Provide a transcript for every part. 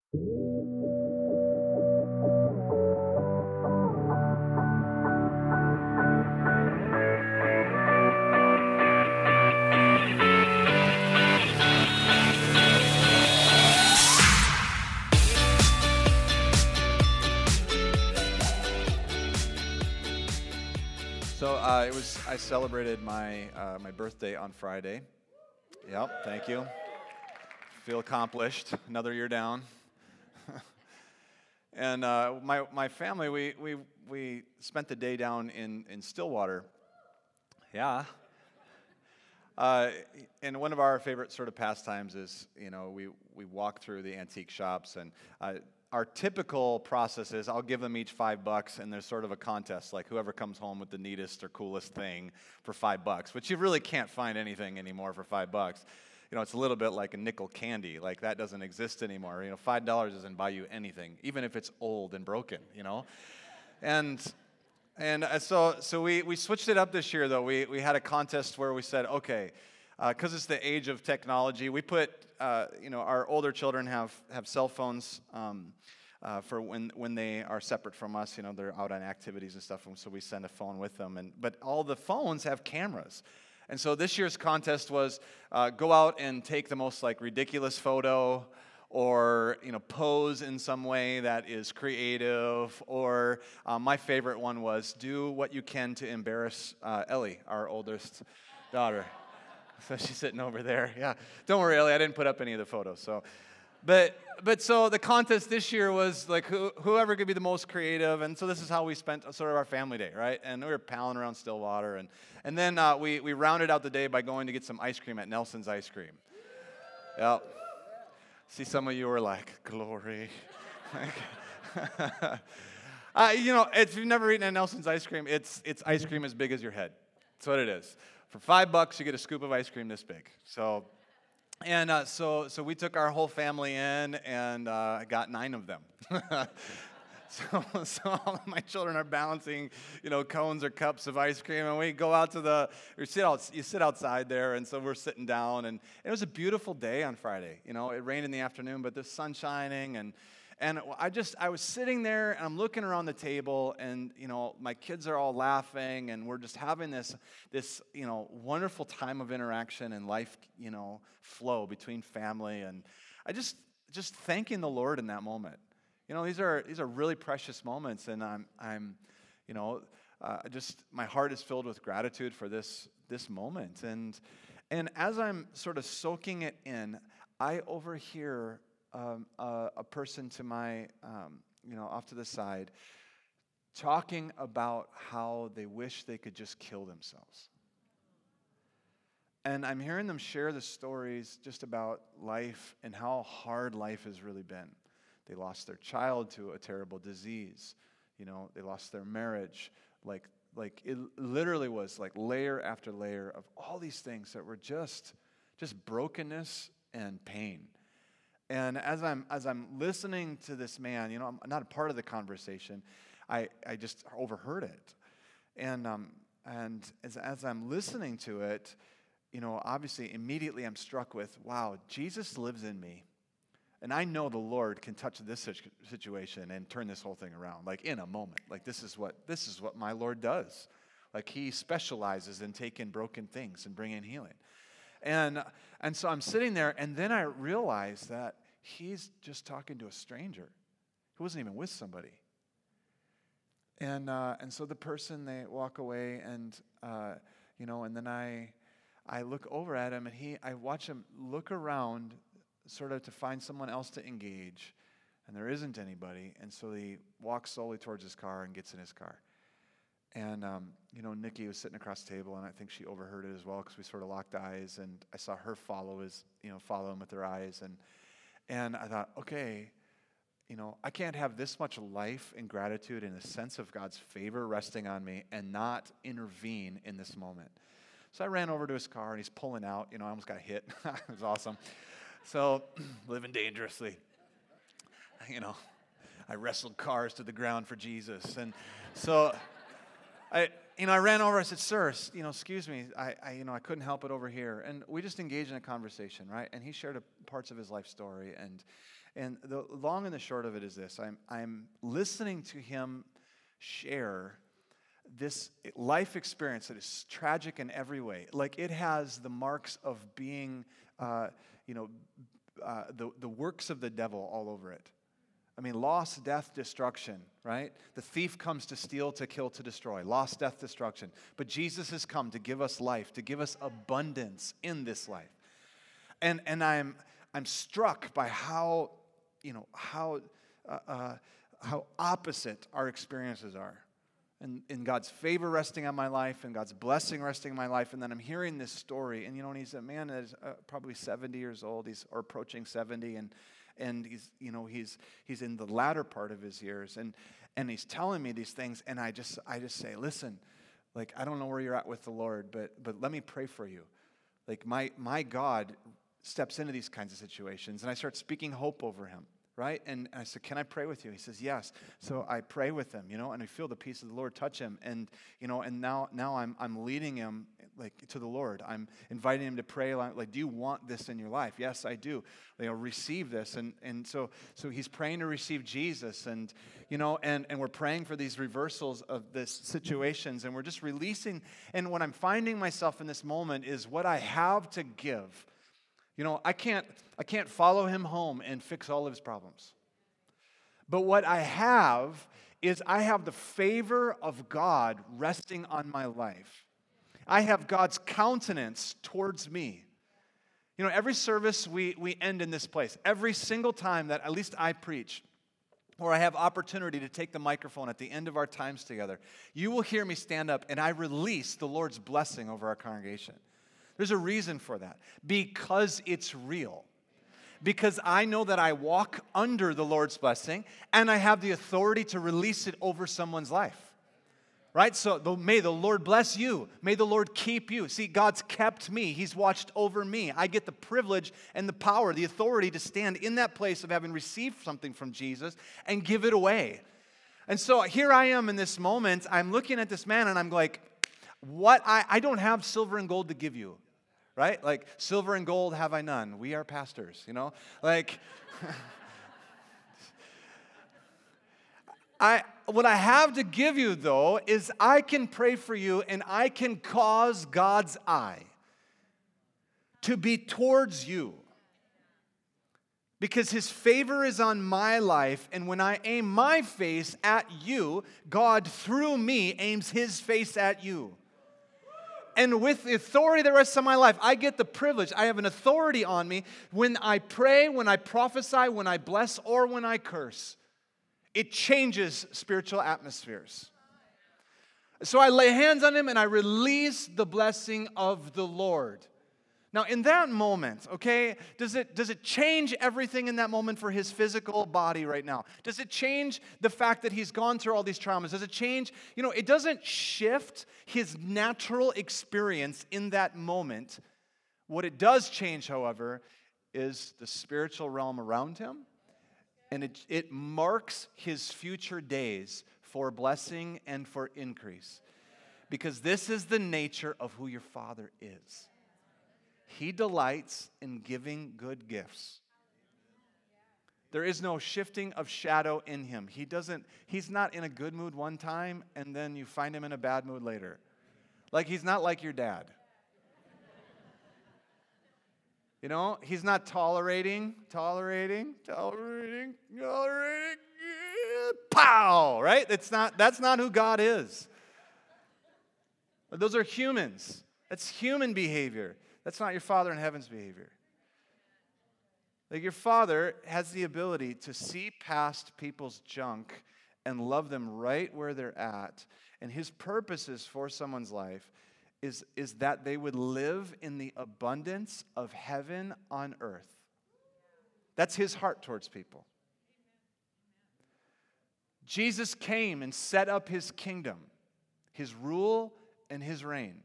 So I celebrated my birthday on Friday. Yep, thank you. Feel accomplished. Another year down. And my family, we spent the day down in Stillwater. Yeah. Uh, and one of our favorite sort of pastimes is, we walk through the antique shops, and our typical process is I'll give them each $5, and there's sort of a contest, like whoever comes home with the neatest or coolest thing for $5, which you really can't find anything anymore for $5. It's a little bit like a nickel candy, like that doesn't exist anymore. $5 doesn't buy you anything, even if it's old and broken, And so we switched it up this year, though. We had a contest where we said, okay, because it's the age of technology, we put, our older children have cell phones for when they are separate from us. They're out on activities and stuff, and so we send a phone with them. But all the phones have cameras. And so this year's contest was go out and take the most ridiculous photo, or pose in some way that is creative, or my favorite one was do what you can to embarrass Ellie, our oldest daughter. So she's sitting over there. Yeah, don't worry, Ellie, I didn't put up any of the photos. But so the contest this year was whoever could be the most creative, and so this is how we spent sort of our family day, right? And we were palling around Stillwater, and then we rounded out the day by going to get some ice cream at Nelson's Ice Cream. Yep. See, some of you were like, glory. If you've never eaten at Nelson's Ice Cream, it's ice cream as big as your head. That's what it is. For $5, you get a scoop of ice cream this big. So we took our whole family in, and got 9 of them. So all of my children are balancing, cones or cups of ice cream, and we go out to you sit outside there, and so we're sitting down, and it was a beautiful day on Friday. It rained in the afternoon, but the sun's shining, and I was sitting there, and I'm looking around the table, and my kids are all laughing, and we're just having this wonderful time of interaction and life, flow between family, and I just thanking the Lord in that moment. These are really precious moments, and I'm my heart is filled with gratitude for this moment, and as I'm sort of soaking it in, I overhear a person to my off to the side talking about how they wish they could just kill themselves. And I'm hearing them share the stories just about life and how hard life has really been. They lost their child to a terrible disease. They lost their marriage. Like it literally was like layer after layer of all these things that were just brokenness and pain. And as I'm listening to this man, I'm not a part of the conversation. I just overheard it. And as I'm listening to it, obviously immediately I'm struck with, wow, Jesus lives in me. And I know the Lord can touch this situation and turn this whole thing around, in a moment. This is what my Lord does. He specializes in taking broken things and bringing healing. And so I'm sitting there, and then I realize that he's just talking to a stranger. He wasn't even with somebody. And so the person, they walk away, and and then I look over at him, and I watch him look around, sort of to find someone else to engage, and there isn't anybody, and so he walks slowly towards his car and gets in his car. And, Nikki was sitting across the table, and I think she overheard it as well, because we sort of locked eyes, and I saw her follow him with her eyes, and I thought, okay, I can't have this much life and gratitude and a sense of God's favor resting on me and not intervene in this moment. So I ran over to his car, and he's pulling out. I almost got hit. It was awesome. So, living dangerously. I wrestled cars to the ground for Jesus. And so I ran over, I said, sir, excuse me, I couldn't help it over here. And we just engaged in a conversation, right? And he shared parts of his life story. And the long and the short of it is this. I'm listening to him share this life experience that is tragic in every way. Like it has the marks of being, the works of the devil all over it. I mean, loss, death, destruction, right? The thief comes to steal, to kill, to destroy. Loss, death, destruction. But Jesus has come to give us life, to give us abundance in this life. And I'm struck by how opposite our experiences are. And God's favor resting on my life, and God's blessing resting on my life. And then I'm hearing this story, and and he's a man that is probably 70 years old, or approaching 70, and he's in the latter part of his years, and he's telling me these things, and I just say, listen, like I don't know where you're at with the Lord, but let me pray for you. Like my God steps into these kinds of situations, and I start speaking hope over him. Right? And I said, can I pray with you? He says, yes. So I pray with him, and I feel the peace of the Lord touch him. And, and now I'm leading him to the Lord. I'm inviting him to pray like, do you want this in your life? Yes, I do. Receive this. And so he's praying to receive Jesus, and, and we're praying for these reversals of this situations, and we're just releasing. And what I'm finding myself in this moment is what I have to give. I can't follow him home and fix all of his problems. But what I have is I have the favor of God resting on my life. I have God's countenance towards me. Every service we end in this place, every single time that at least I preach, or I have opportunity to take the microphone at the end of our times together, you will hear me stand up and I release the Lord's blessing over our congregation. There's a reason for that. Because it's real. Because I know that I walk under the Lord's blessing, and I have the authority to release it over someone's life. Right? So may the Lord bless you. May the Lord keep you. See, God's kept me. He's watched over me. I get the privilege and the power, the authority to stand in that place of having received something from Jesus and give it away. And so here I am in this moment. I'm looking at this man, and I'm like, what? I don't have silver and gold to give you. Right? Like, silver and gold have I none. We are pastors, Like, what I have to give you, though, is I can pray for you, and I can cause God's eye to be towards you. Because his favor is on my life, and when I aim my face at you, God, through me, aims his face at you. And with the authority the rest of my life, I get the privilege. I have an authority on me when I pray, when I prophesy, when I bless, or when I curse. It changes spiritual atmospheres. So I lay hands on him and I release the blessing of the Lord. Now, in that moment, okay, does it change everything in that moment for his physical body right now? Does it change the fact that he's gone through all these traumas? Does it change? It doesn't shift his natural experience in that moment. What it does change, however, is the spiritual realm around him, and it marks his future days for blessing and for increase. Because this is the nature of who your Father is. He delights in giving good gifts. There is no shifting of shadow in him. He's not in a good mood one time, and then you find him in a bad mood later. Like, he's not like your dad. He's not tolerating, pow, right? That's not who God is. Those are humans. That's human behavior. That's not your Father in heaven's behavior. Like, your Father has the ability to see past people's junk and love them right where they're at. And his purposes for someone's life is that they would live in the abundance of heaven on earth. That's his heart towards people. Jesus came and set up his kingdom, his rule and his reign.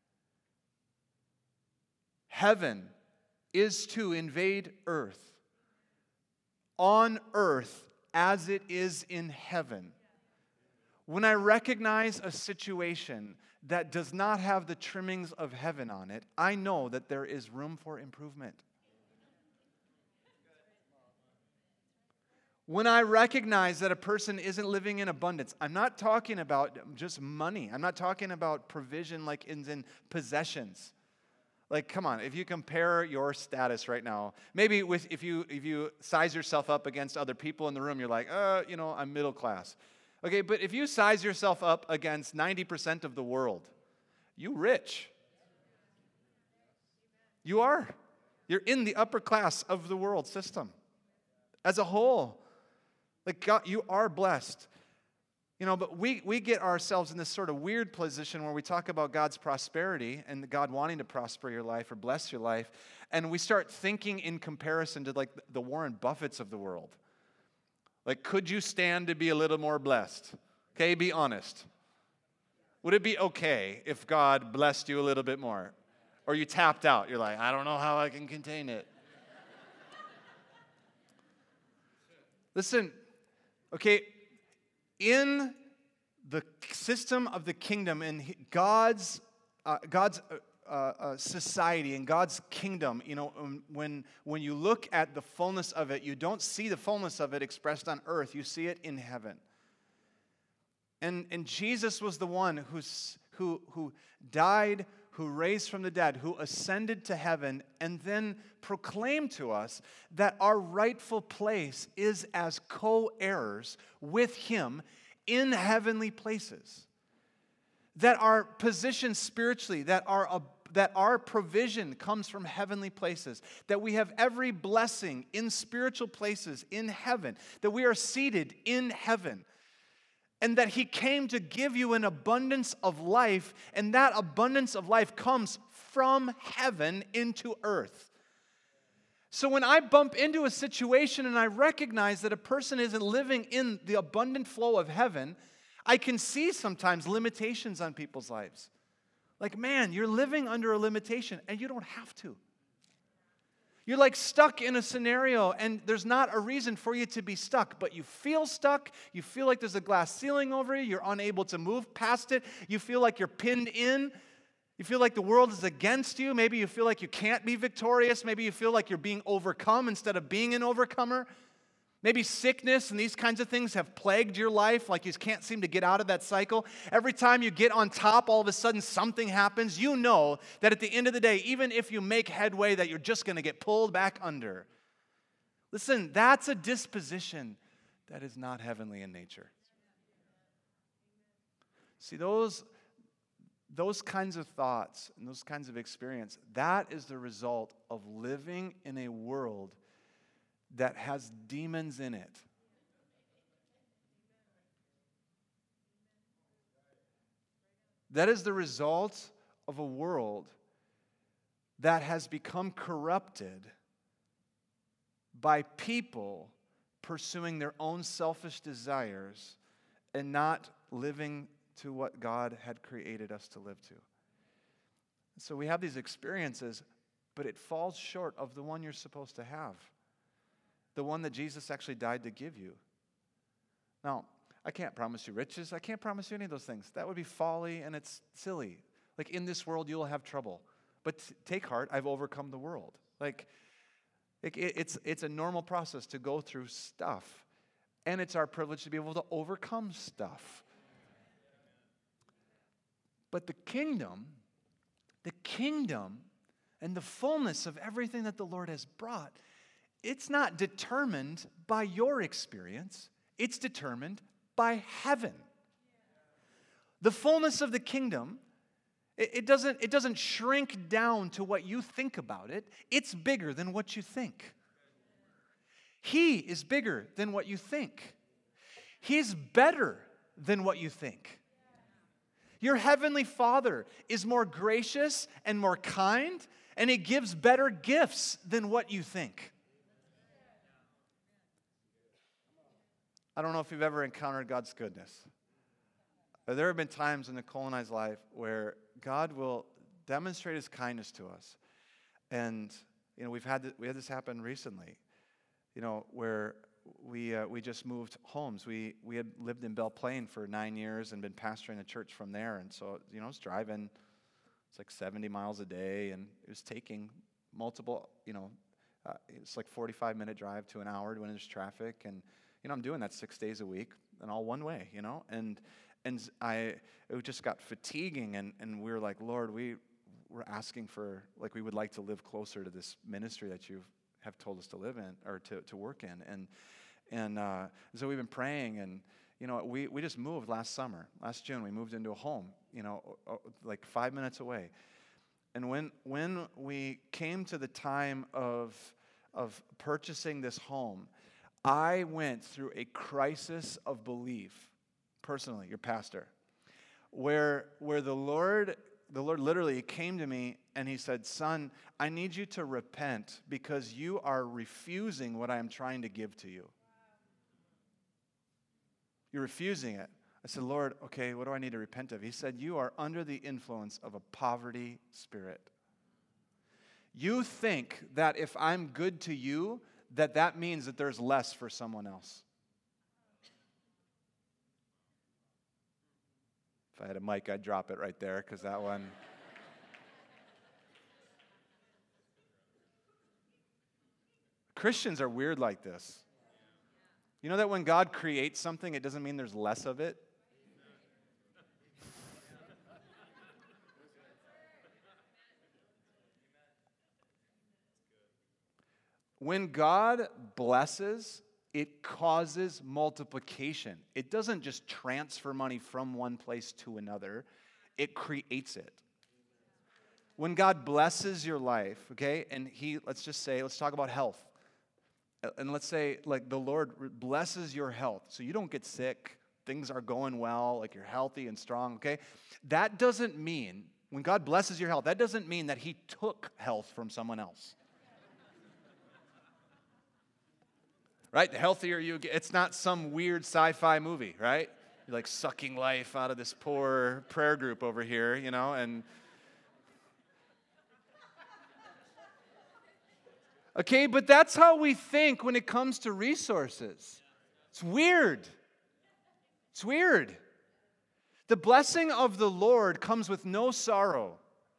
Heaven is to invade earth, on earth as it is in heaven. When I recognize a situation that does not have the trimmings of heaven on it, I know that there is room for improvement. When I recognize that a person isn't living in abundance, I'm not talking about just money. I'm not talking about provision like in possessions. Like, come on, if you compare your status right now, maybe if you size yourself up against other people in the room, you're like, I'm middle class. Okay, but if you size yourself up against 90% of the world, you rich. You are. You're in the upper class of the world system as a whole. Like, God, you are blessed. But we get ourselves in this sort of weird position where we talk about God's prosperity and God wanting to prosper your life or bless your life, and we start thinking in comparison to like the Warren Buffetts of the world. Like, could you stand to be a little more blessed? Okay, be honest. Would it be okay if God blessed you a little bit more? Or you tapped out. You're like, I don't know how I can contain it. Listen, okay, in the system of the kingdom, in God's society and God's kingdom, when you look at the fullness of it, you don't see the fullness of it expressed on earth. You see it in heaven. And Jesus was the one who died, who raised from the dead, who ascended to heaven, and then proclaimed to us that our rightful place is as co-heirs with Him in heavenly places. That our position spiritually, that our provision comes from heavenly places, that we have every blessing in spiritual places in heaven, that we are seated in heaven. And that He came to give you an abundance of life, and that abundance of life comes from heaven into earth. So when I bump into a situation and I recognize that a person isn't living in the abundant flow of heaven, I can see sometimes limitations on people's lives. Like, man, you're living under a limitation, and you don't have to. You're like stuck in a scenario, and there's not a reason for you to be stuck, but you feel stuck. You feel like there's a glass ceiling over you. You're unable to move past it. You feel like you're pinned in. You feel like the world is against you. Maybe you feel like you can't be victorious. Maybe you feel like you're being overcome instead of being an overcomer. Maybe sickness and these kinds of things have plagued your life, like you can't seem to get out of that cycle. Every time you get on top, all of a sudden something happens. You know that at the end of the day, even if you make headway, that you're just going to get pulled back under. Listen, that's a disposition that is not heavenly in nature. See, those kinds of thoughts and those kinds of experience, that is the result of living in a world that has demons in it. That is the result of a world that has become corrupted by people pursuing their own selfish desires and not living to what God had created us to live to. So we have these experiences, but it falls short of the one you're supposed to have. The one that Jesus actually died to give you. Now, I can't promise you riches. I can't promise you any of those things. That would be folly and it's silly. Like, in this world, you'll have trouble. But take heart, I've overcome the world. It's a normal process to go through stuff. And it's our privilege to be able to overcome stuff. But the kingdom and the fullness of everything that the Lord has brought, it's not determined by your experience. It's determined by heaven. The fullness of the kingdom, it doesn't shrink down to what you think about it. It's bigger than what you think. He is bigger than what you think. He's better than what you think. Your heavenly Father is more gracious and more kind, and He gives better gifts than what you think. I don't know if you've ever encountered God's goodness. But there have been times in Nicole and I's life where God will demonstrate His kindness to us. And, we had this happen recently, where we just moved homes. We had lived in Belle Plaine for 9 years and been pastoring a church from there. And so, I was driving, it's like 70 miles a day, and it was taking multiple, it's like 45-minute drive to an hour when there's traffic. And, I'm doing that 6 days a week and all one way, and it just got fatiguing, and we were like, Lord, we're asking for, we would like to live closer to this ministry that you have told us to live in, or to work in, and so we've been praying, and we just moved last June. We moved into a home, 5 minutes away, and when we came to the time of purchasing this home, I went through a crisis of belief, personally, your pastor, where the Lord literally came to me and he said, son, I need you to repent because you are refusing what I am trying to give to you. You're refusing it. I said, Lord, okay, what do I need to repent of? He said, you are under the influence of a poverty spirit. You think that if I'm good to you, that means that there's less for someone else. If I had a mic, I'd drop it right there, because that one... Christians are weird like this. You know that when God creates something, it doesn't mean there's less of it? When God blesses, it causes multiplication. It doesn't just transfer money from one place to another. It creates it. When God blesses your life, okay, and let's talk about health. And let's say, the Lord blesses your health, so you don't get sick, things are going well, you're healthy and strong, okay? That doesn't mean, when God blesses your health, that doesn't mean that He took health from someone else. Right? The healthier you get, it's not some weird sci-fi movie, right? You're sucking life out of this poor prayer group over here, and... Okay, but that's how we think when it comes to resources. It's weird. It's weird. The blessing of the Lord comes with no sorrow.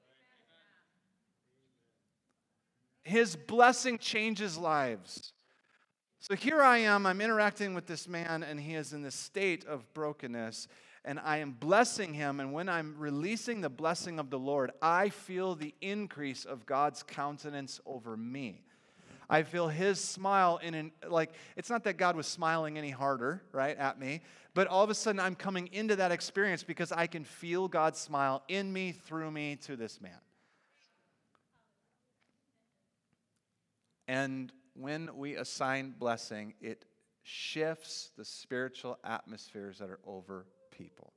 His blessing changes lives. So here I am, I'm interacting with this man, and he is in this state of brokenness, and I am blessing him, and when I'm releasing the blessing of the Lord, I feel the increase of God's countenance over me. I feel His smile it's not that God was smiling any harder, right, at me, but all of a sudden I'm coming into that experience because I can feel God's smile in me, through me, to this man. And when we assign blessing, it shifts the spiritual atmospheres that are over people.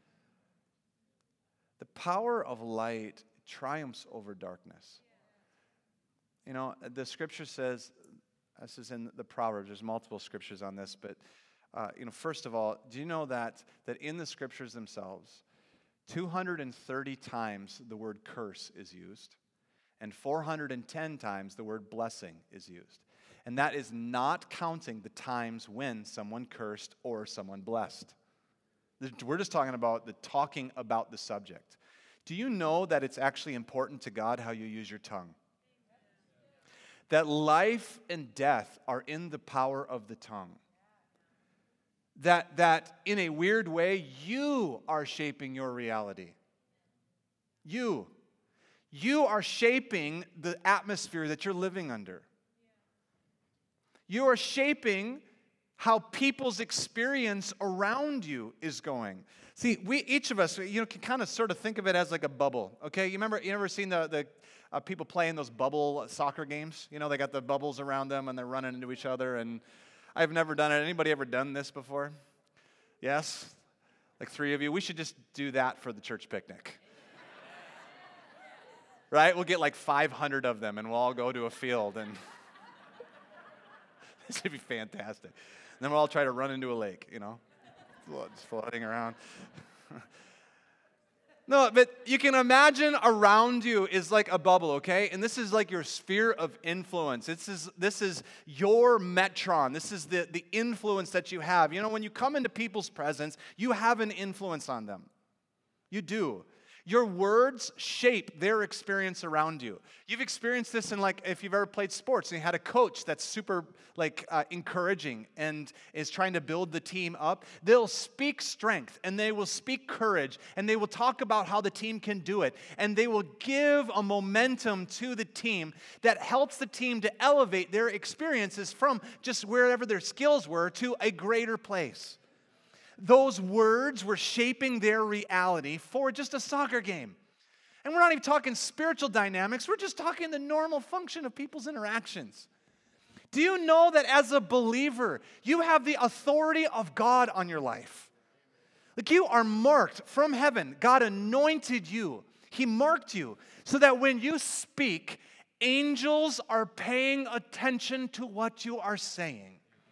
The power of light triumphs over darkness. The scripture says, this is in the Proverbs, there's multiple scriptures on this, but, first of all, do you know that in the scriptures themselves, 230 times the word curse is used, and 410 times the word blessing is used. And that is not counting the times when someone cursed or someone blessed. We're just talking about the subject. Do you know that it's actually important to God how you use your tongue? That life and death are in the power of the tongue. That in a weird way, you are shaping your reality. You are shaping the atmosphere that you're living under. You are shaping how people's experience around you is going. See, each of us, can kind of sort of think of it as like a bubble, okay? You ever seen the people playing those bubble soccer games? They got the bubbles around them and they're running into each other, and I've never done it. Anybody ever done this before? Yes? 3 of you. We should just do that for the church picnic. Right? We'll get 500 of them and we'll all go to a field, and this would be fantastic. And then we'll all try to run into a lake, just floating around. No, but you can imagine around you is like a bubble, okay? And this is like your sphere of influence. This is your metron. This is the influence that you have. When you come into people's presence, you have an influence on them. You do. Your words shape their experience around you. You've experienced this in, like, if you've ever played sports and you had a coach that's super encouraging and is trying to build the team up. They'll speak strength and they will speak courage and they will talk about how the team can do it. And they will give a momentum to the team that helps the team to elevate their experiences from just wherever their skills were to a greater place. Those words were shaping their reality for just a soccer game. And we're not even talking spiritual dynamics. We're just talking the normal function of people's interactions. Do you know that as a believer, you have the authority of God on your life? Like, you are marked from heaven. God anointed you. He marked you so that when you speak, angels are paying attention to what you are saying.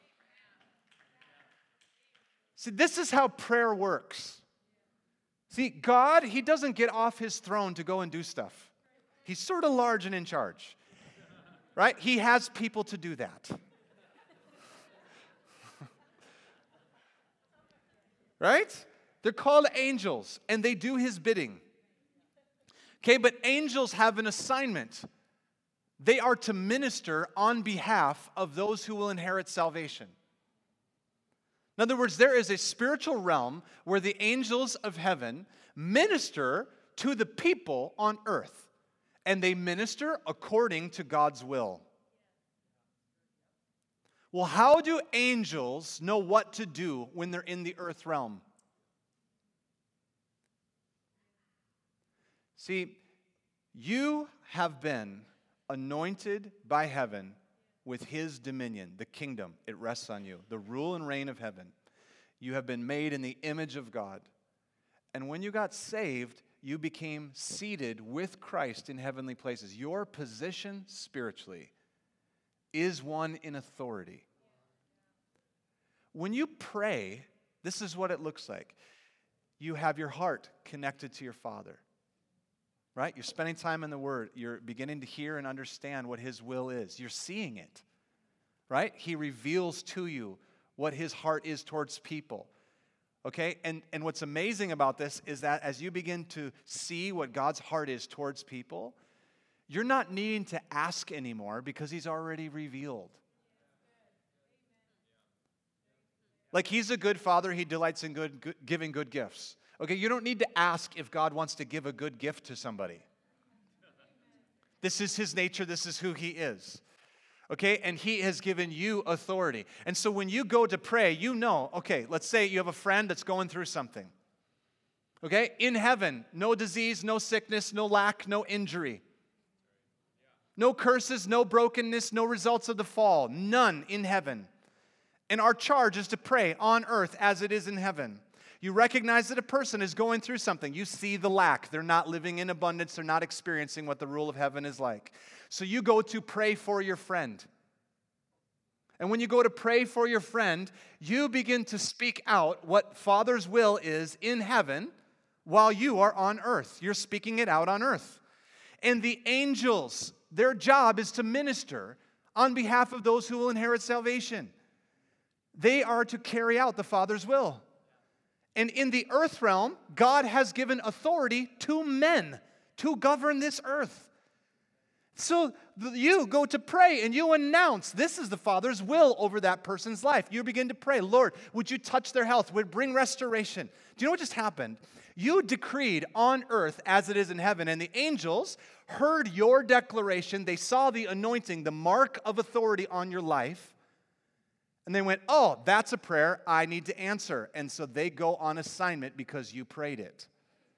See, this is how prayer works. See, God, He doesn't get off His throne to go and do stuff. He's sort of large and in charge, right? He has people to do that. Right? They're called angels, and they do His bidding. Okay, but angels have an assignment. They are to minister on behalf of those who will inherit salvation. In other words, there is a spiritual realm where the angels of heaven minister to the people on earth, and they minister according to God's will. Well, how do angels know what to do when they're in the earth realm? See, you have been anointed by heaven with His dominion, the kingdom. It rests on you, the rule and reign of heaven. You have been made in the image of God. And when you got saved, you became seated with Christ in heavenly places. Your position spiritually is one in authority. When you pray, this is what it looks like. You have your heart connected to your Father. Right? You're spending time in the Word. You're beginning to hear and understand what His will is. You're seeing it. Right? He reveals to you what His heart is towards people. Okay? And what's amazing about this is that as you begin to see what God's heart is towards people, you're not needing to ask anymore because He's already revealed. Like, He's a good Father. He delights in giving good gifts. Okay, you don't need to ask if God wants to give a good gift to somebody. This is His nature. This is who He is. Okay, and He has given you authority. And so when you go to pray, you know, okay, let's say you have a friend that's going through something. Okay, in heaven, no disease, no sickness, no lack, no injury. No curses, no brokenness, no results of the fall. None in heaven. And our charge is to pray on earth as it is in heaven. You recognize that a person is going through something. You see the lack. They're not living in abundance. They're not experiencing what the rule of heaven is like. So you go to pray for your friend. And when you go to pray for your friend, you begin to speak out what Father's will is in heaven while you are on earth. You're speaking it out on earth. And the angels, their job is to minister on behalf of those who will inherit salvation. They are to carry out the Father's will. And in the earth realm, God has given authority to men to govern this earth. So you go to pray and you announce this is the Father's will over that person's life. You begin to pray, Lord, would you touch their health? Would bring restoration? Do you know what just happened? You decreed on earth as it is in heaven, and the angels heard your declaration. They saw the anointing, the mark of authority on your life. And they went, oh, that's a prayer I need to answer. And so they go on assignment because you prayed it.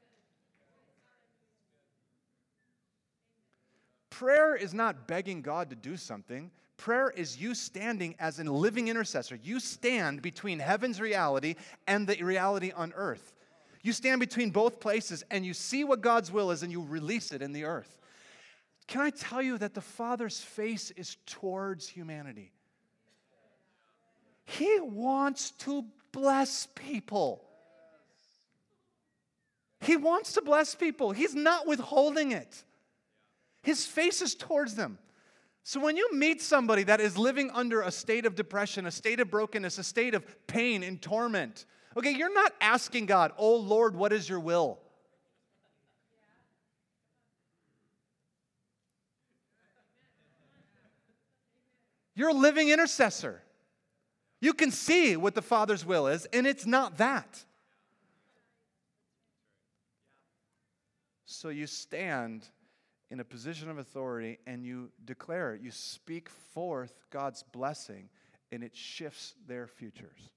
Prayer is not begging God to do something. Prayer is you standing as a living intercessor. You stand between heaven's reality and the reality on earth. You stand between both places and you see what God's will is and you release it in the earth. Can I tell you that the Father's face is towards humanity? He wants to bless people. He wants to bless people. He's not withholding it. His face is towards them. So when you meet somebody that is living under a state of depression, a state of brokenness, a state of pain and torment, okay, you're not asking God, oh Lord, what is your will? You're a living intercessor. You can see what the Father's will is, and it's not that. So you stand in a position of authority and you declare it. You speak forth God's blessing, and it shifts their futures.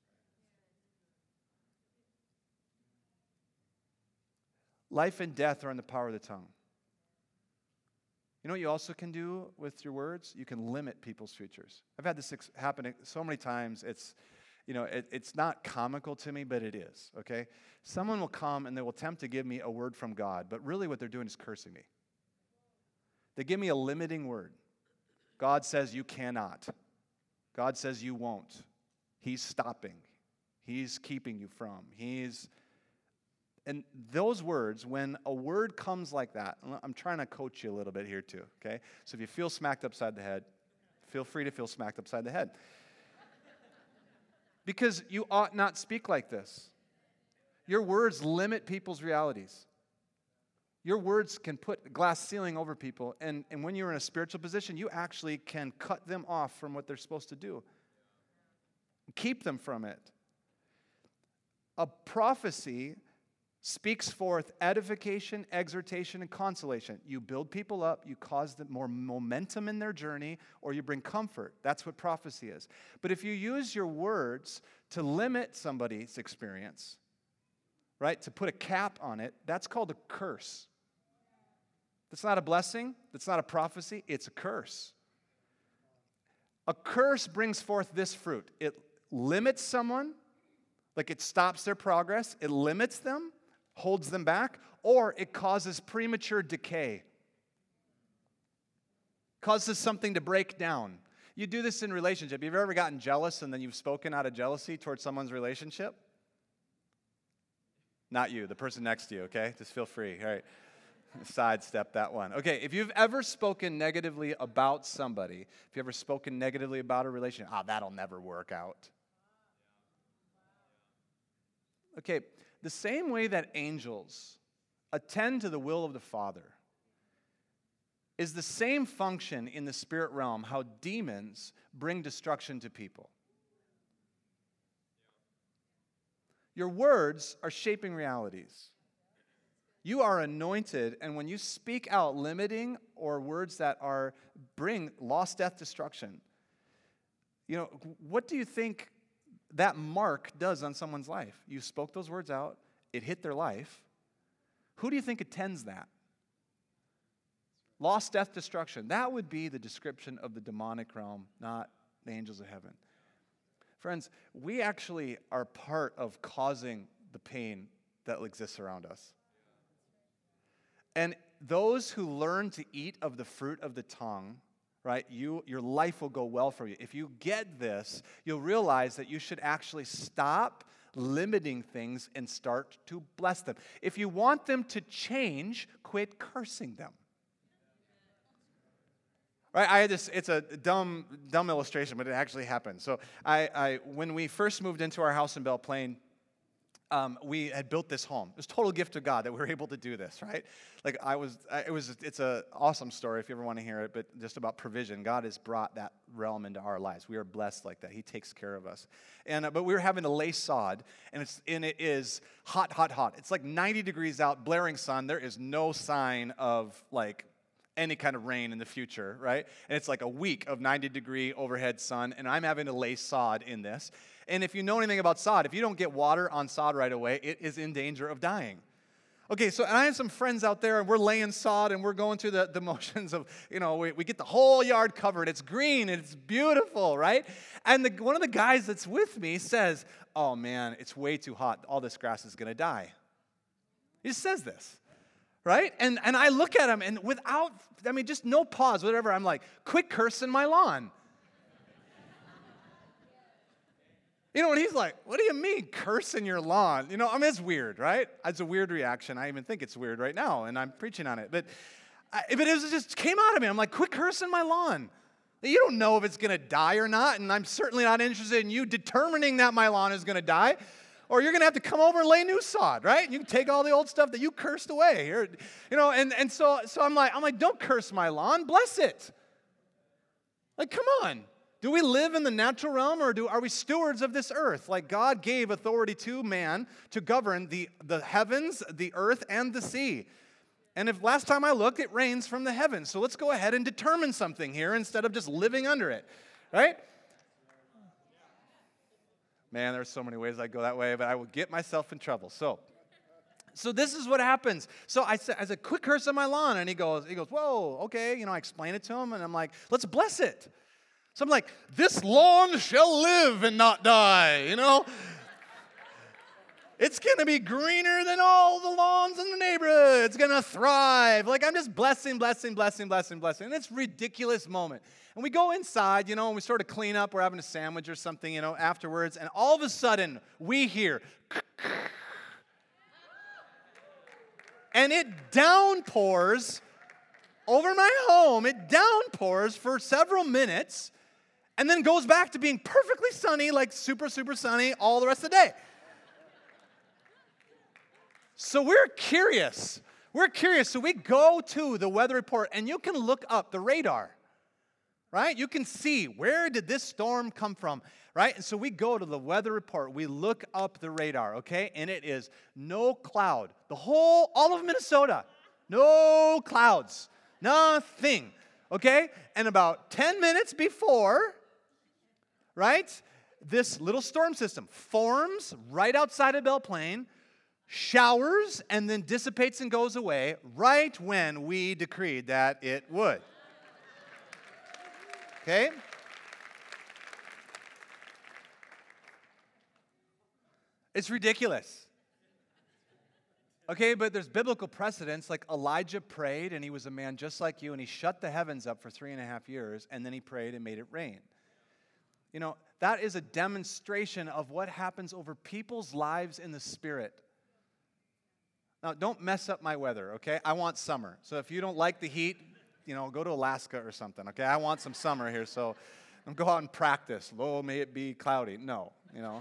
Life and death are in the power of the tongue. You know what you also can do with your words? You can limit people's futures. I've had this happen so many times. It's not comical to me, but it is, okay? Someone will come and they will attempt to give me a word from God, but really what they're doing is cursing me. They give me a limiting word. God says you cannot. God says you won't. He's stopping. He's keeping you from. And those words, when a word comes like that, I'm trying to coach you a little bit here too, okay? So if you feel smacked upside the head, feel free to feel smacked upside the head. Because you ought not speak like this. Your words limit people's realities. Your words can put a glass ceiling over people, and when you're in a spiritual position, you actually can cut them off from what they're supposed to do. Keep them from it. A prophecy speaks forth edification, exhortation, and consolation. You build people up, you cause them more momentum in their journey, or you bring comfort. That's what prophecy is. But if you use your words to limit somebody's experience, right, to put a cap on it, that's called a curse. That's not a blessing. That's not a prophecy. It's a curse. A curse brings forth this fruit. It limits someone, like it stops their progress. It limits them, holds them back, or it causes premature decay. Causes something to break down. You do this in relationship. You've ever gotten jealous and then you've spoken out of jealousy towards someone's relationship? Not you, the person next to you, okay? Just feel free. All right. Sidestep that one. Okay, if you've ever spoken negatively about somebody, if you've ever spoken negatively about a relationship, that'll never work out. Okay, the same way that angels attend to the will of the Father is the same function in the spirit realm, how demons bring destruction to people. Your words are shaping realities. You are anointed, and when you speak out limiting or words that bring loss, death, destruction, what do you think that mark does on someone's life? You spoke those words out, it hit their life. Who do you think attends that? Loss, death, destruction. That would be the description of the demonic realm, not the angels of heaven. Friends, we actually are part of causing the pain that exists around us. And those who learn to eat of the fruit of the tongue, right, your life will go well for you. If you get this, you'll realize that you should actually stop limiting things and start to bless them. If you want them to change, quit cursing them. Right, it's a dumb illustration, but it actually happened. So when we first moved into our house in Belle Plaine, we had built this home. It was a total gift of God that we were able to do this, right? It's an awesome story if you ever want to hear it, but just about provision. God has brought that realm into our lives. We are blessed like that. He takes care of us. But we were having to lay sod, and it is hot, hot, hot. It's like 90 degrees out, blaring sun. There is no sign of any kind of rain in the future, right? And it's like a week of 90-degree overhead sun, and I'm having to lay sod in this. And if you know anything about sod, if you don't get water on sod right away, it is in danger of dying. Okay, so I have some friends out there, and we're laying sod, and we're going through the motions of, we get the whole yard covered. It's green, and it's beautiful, right? And one of the guys that's with me says, oh, man, it's way too hot. All this grass is going to die. He just says this. Right? And I look at him, and just no pause, whatever, I'm like, quit cursing my lawn. And he's like, what do you mean, cursing your lawn? It's weird, right? It's a weird reaction. I even think it's weird right now, and I'm preaching on it. But it just came out of me. I'm like, quit cursing my lawn. You don't know if it's going to die or not, and I'm certainly not interested in you determining that my lawn is going to die. Or you're going to have to come over and lay new sod, right? You can take all the old stuff that you cursed away. So I'm like, don't curse my lawn, bless it. Come on. Do we live in the natural realm, or are we stewards of this earth? Like God gave authority to man to govern the heavens, the earth, and the sea. And if last time I looked, it rains from the heavens. So let's go ahead and determine something here instead of just living under it, right? Man, there's so many ways I go that way, but I will get myself in trouble. So this is what happens. So I said, quit cursing my lawn. And he goes, whoa, okay. I explain it to him, and I'm like, let's bless it. So I'm like, this lawn shall live and not die, It's going to be greener than all the lawns in the neighborhood. It's going to thrive. Like, I'm just blessing. And it's a ridiculous moment. And we go inside, and we sort of clean up. We're having a sandwich or something, afterwards. And all of a sudden, we hear, and it downpours over my home. It downpours for several minutes and then goes back to being perfectly sunny, like super, super sunny all the rest of the day. So we're curious. So we go to the weather report, and you can look up the radar, right? You can see, where did this storm come from, right? And so we go to the weather report. We look up the radar, okay? And it is no cloud. All of Minnesota, no clouds, nothing, okay? And about 10 minutes before, right, this little storm system forms right outside of Belle Plaine, showers, and then dissipates and goes away right when we decreed that it would. Okay? It's ridiculous. Okay, but there's biblical precedents, like Elijah prayed, and he was a man just like you, and he shut the heavens up for 3.5 years, and then he prayed and made it rain. That is a demonstration of what happens over people's lives in the Spirit. Now, don't mess up my weather, okay? I want summer. So if you don't like the heat, go to Alaska or something, okay? I want some summer here, so go out and practice. Lo, may it be cloudy. No,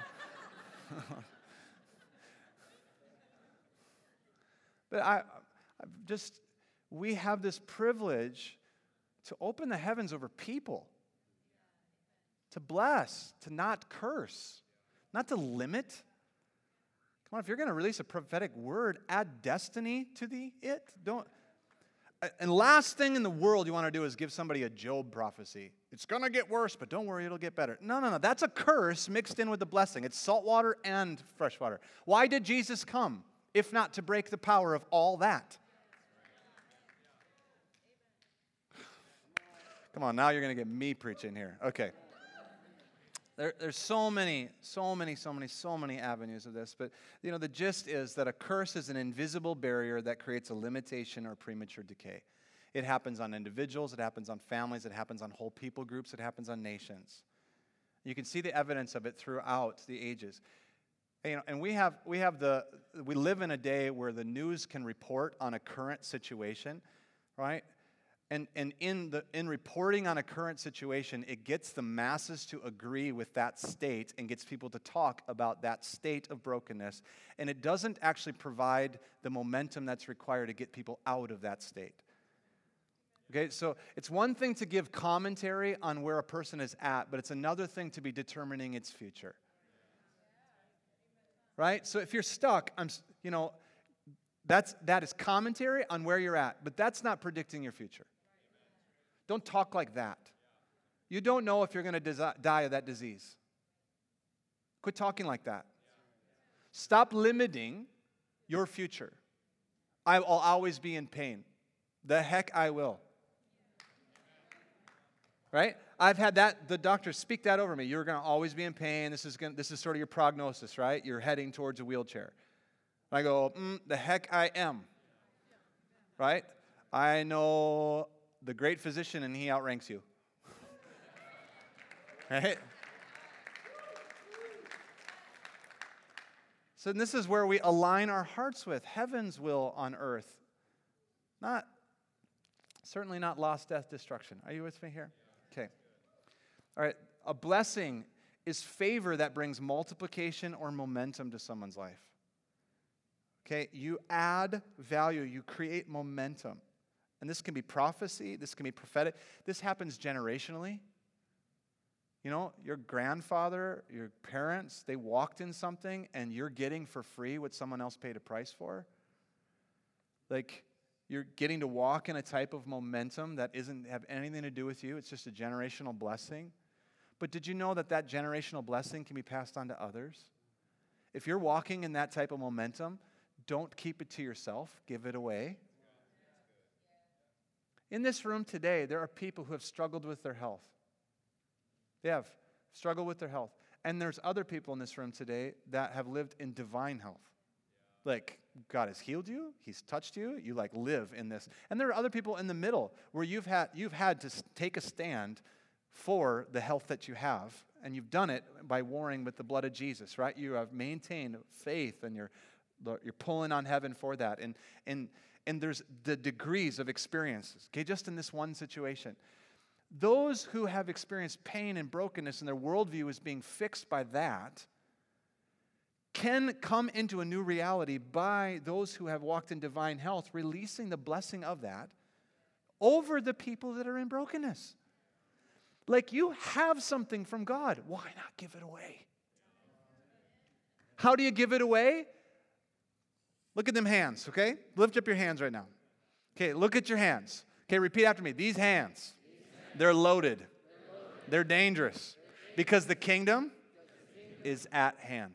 But we have this privilege to open the heavens over people, to bless, to not curse, not to limit. Come on, if you're going to release a prophetic word, add destiny to it. Don't. And last thing in the world you want to do is give somebody a Job prophecy. It's going to get worse, but don't worry, it'll get better. No. That's a curse mixed in with a blessing. It's salt water and fresh water. Why did Jesus come, if not to break the power of all that? Come on, now you're going to get me preaching here. Okay. There's so many avenues of this. But, the gist is that a curse is an invisible barrier that creates a limitation or premature decay. It happens on individuals. It happens on families. It happens on whole people groups. It happens on nations. You can see the evidence of it throughout the ages. And we live in a day where the news can report on a current situation, right? And in reporting on a current situation, it gets the masses to agree with that state and gets people to talk about that state of brokenness. And it doesn't actually provide the momentum that's required to get people out of that state. Okay, so it's one thing to give commentary on where a person is at, but it's another thing to be determining its future. Right? So if you're stuck, that is commentary on where you're at, but that's not predicting your future. Don't talk like that. You don't know if you're going to die of that disease. Quit talking like that. Stop limiting your future. I will always be in pain. The heck I will. Right? I've had the doctors speak that over me. You're going to always be in pain. This is sort of your prognosis, right? You're heading towards a wheelchair. I go, the heck I am. Right? I know the great physician, and he outranks you. Right? So this is where we align our hearts with heaven's will on earth. Certainly not loss, death, destruction. Are you with me here? Okay. All right. A blessing is favor that brings multiplication or momentum to someone's life. Okay. You add value. You create momentum. And this can be prophecy. This can be prophetic. This happens generationally. You know, your grandfather, your parents, they walked in something and you're getting for free what someone else paid a price for. Like, you're getting to walk in a type of momentum that doesn't have anything to do with you. It's just a generational blessing. But did you know that that generational blessing can be passed on to others? If you're walking in that type of momentum, don't keep it to yourself. Give it away. In this room today, there are people who have struggled with their health. They have struggled with their health. And there's other people in this room today that have lived in divine health. Like, God has healed you. He's touched you. You like live in this. And there are other people in the middle where you've had to take a stand for the health that you have. And you've done it by warring with the blood of Jesus, right? You have maintained faith and you're pulling on heaven for that. And there's the degrees of experiences, okay, just in this one situation. Those who have experienced pain and brokenness and their worldview is being fixed by that can come into a new reality by those who have walked in divine health, releasing the blessing of that over the people that are in brokenness. Like, you have something from God. Why not give it away? How do you give it away? Look at them hands, okay? Lift up your hands right now. Okay, look at your hands. Okay, repeat after me. These hands. They're loaded. They're dangerous. Because the kingdom is at hand.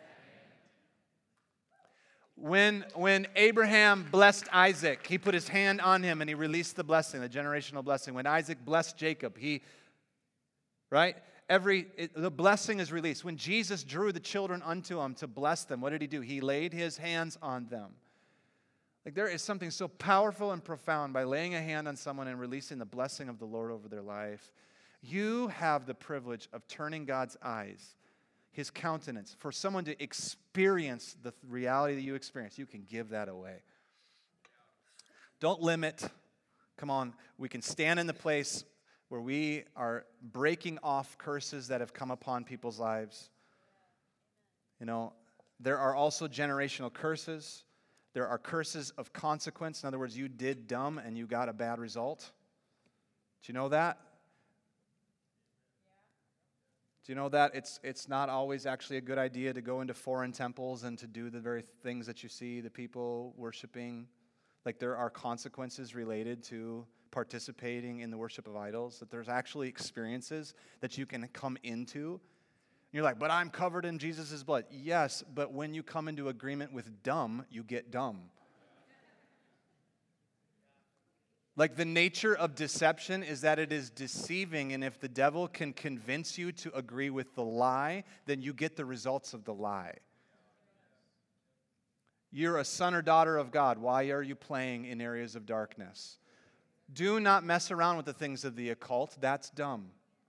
When Abraham blessed Isaac, he put his hand on him and he released the blessing, the generational blessing. When Isaac blessed Jacob, right? The blessing is released. When Jesus drew the children unto him to bless them, what did he do? He laid his hands on them. Like, there is something so powerful and profound by laying a hand on someone and releasing the blessing of the Lord over their life. You have the privilege of turning God's eyes, His countenance, for someone to experience the reality that you experience. You can give that away. Don't limit. Come on, we can stand in the place where we are breaking off curses that have come upon people's lives. You know, there are also generational curses. There are curses of consequence. In other words, you did dumb and you got a bad result. Do you know that? Do you know that it's not always actually a good idea to go into foreign temples and to do the very things that you see the people worshiping? Like, there are consequences related to participating in the worship of idols, that there's actually experiences that you can come into. You're like, but I'm covered in Jesus' blood. Yes, but when you come into agreement with dumb, you get dumb. Like, the nature of deception is that it is deceiving, and if the devil can convince you to agree with the lie, then you get the results of the lie. You're a son or daughter of God. Why are you playing in areas of darkness? Do not mess around with the things of the occult. That's dumb.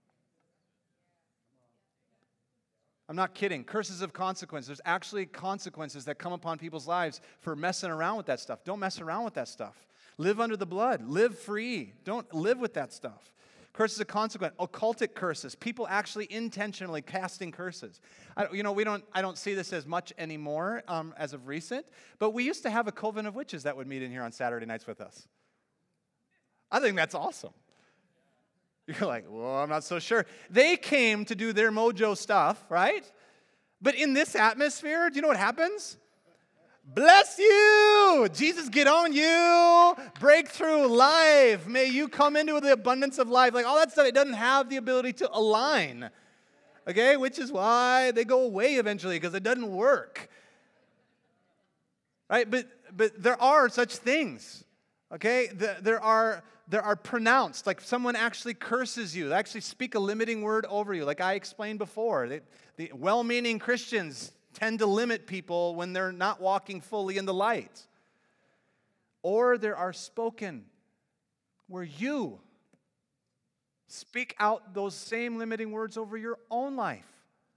I'm not kidding. Curses of consequence. There's actually consequences that come upon people's lives for messing around with that stuff. Don't mess around with that stuff. Live under the blood. Live free. Don't live with that stuff. Curses of consequence. Occultic curses. People actually intentionally casting curses. I don't see this as much anymore as of recent, but we used to have a coven of witches that would meet in here on Saturday nights with us. I think that's awesome. You're like, well, I'm not so sure. They came to do their mojo stuff, right? But in this atmosphere, do you know what happens? Bless you! Jesus, get on you! Breakthrough, life. May you come into the abundance of life. Like, all that stuff, it doesn't have the ability to align. Okay? Which is why they go away eventually, because it doesn't work. Right? But there are such things. Okay? There are pronounced, like someone actually curses you. They actually speak a limiting word over you, like I explained before. The well-meaning Christians tend to limit people when they're not walking fully in the light. Or there are spoken where you speak out those same limiting words over your own life.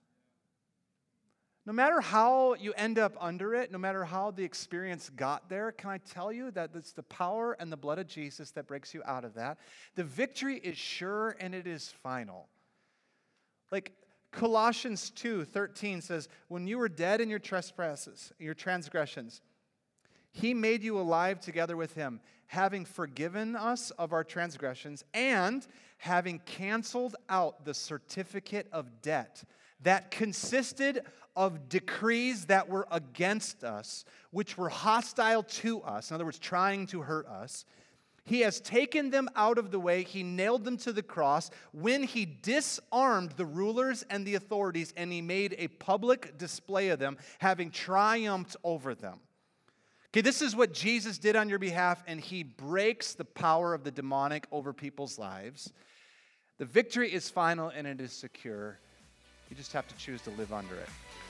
No matter how you end up under it, no matter how the experience got there, can I tell you that it's the power and the blood of Jesus that breaks you out of that? The victory is sure and it is final. Like Colossians 2:13 says, when you were dead in your trespasses, your transgressions, He made you alive together with him, having forgiven us of our transgressions and having canceled out the certificate of debt that consisted of decrees that were against us, which were hostile to us, in other words, trying to hurt us. He has taken them out of the way. He nailed them to the cross when he disarmed the rulers and the authorities, and he made a public display of them, having triumphed over them. Okay, this is what Jesus did on your behalf, and he breaks the power of the demonic over people's lives. The victory is final and it is secure. You just have to choose to live under it.